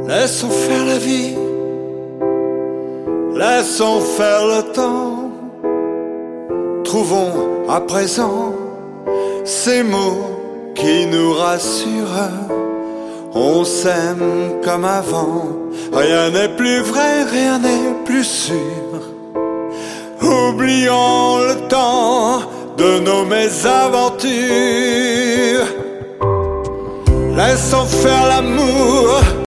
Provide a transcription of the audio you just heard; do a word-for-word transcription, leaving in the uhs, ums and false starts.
Laissons faire la vie, laissons faire le temps. Trouvons à présent ces mots qui nous rassurent. On s'aime comme avant, rien n'est plus vrai, rien n'est plus sûr. Oublions le temps de nos mésaventures. Laissons faire l'amour